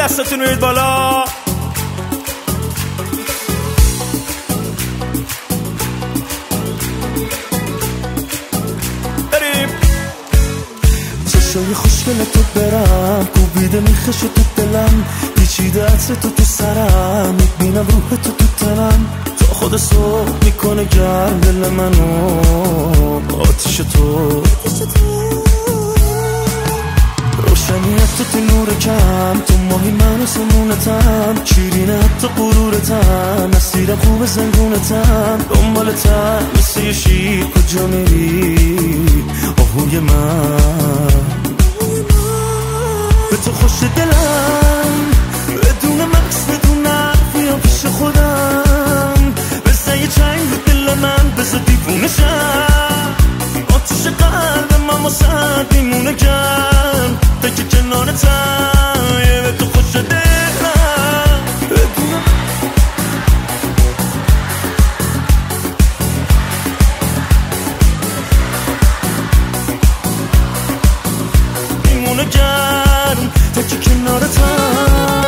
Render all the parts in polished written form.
دستتون روید بالا. بریم. چشای خوشگل تو برم کوبیده میخش تو دلم، پیچیده عطر تو سرم، میبینم روح تو تنم، تا خود صبح میکنه گرم دل منو آتیش تو. روشنیت تو نور کم، تو ماهی من و سمونتم، شیرینه حتی غرورتم، مسیرم خوب زنگونتم، دنبالتم مثل یه شیر کجا میری آهوی من. به تو خوش دلم بدون مکس بدون حرف میام پیش خودم، بزن یه چنگ رو دل من بذار دیوونه شم، آتیش قلب من واسه میمونه گرم تا که کنارتم. به تو خوش دلم بدون میمونه گرم تا که کنارتم.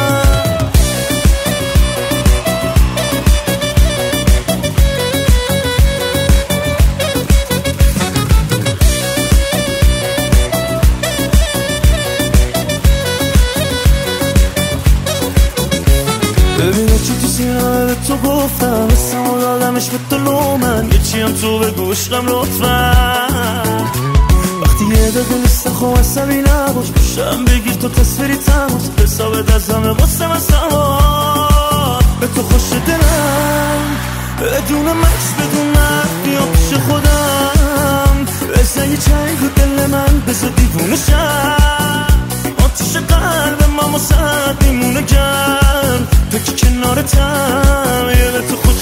ببینه چی تو سینه به تو گفتم، اسمو دادمش به تو لومن، یه چیم تو بگو عشقم لطفا. وقتی یه دقیقه نیست خواه عصبی نباش، بشم بگیر تو تصویری تماس، حساب دستمه واسه من سوار. به تو خوش دلم بدون مکس بدون حرف بیام پیش خودم، بزن یه چنگ رو دل من بذار دیوونه شم، آتیش قلب من واسه میمونه گرم تا که کنارتم. به تو خوش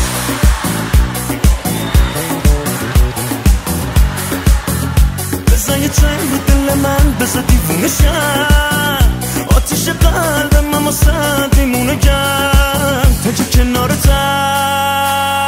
بزن یه چنگ رو دل من بذار دیوونه شم، آتیش قلب من واسه میمونه گرم تا که کنارتم.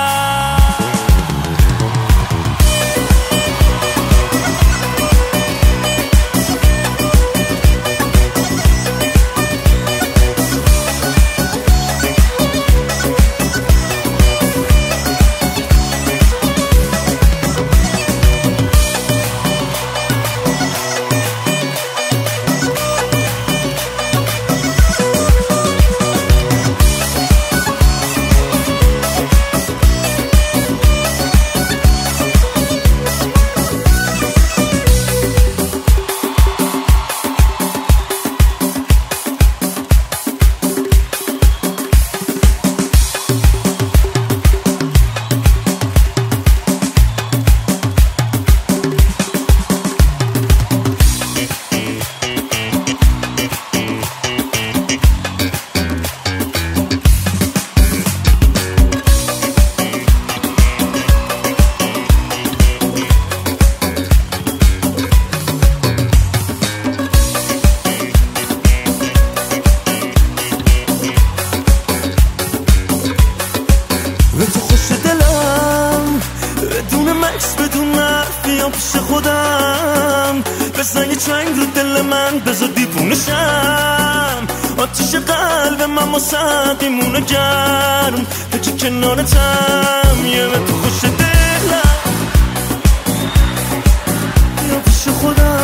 به تو خوش دلم بدون مکس بدون حرف بیام پیش خودم، بزن یه چنگ رو دل من بذار دیوونه شم، آتیش قلب من واسه میمونه گرم تا که کنارتم. به تو خوش دلم بیام پیش خودم،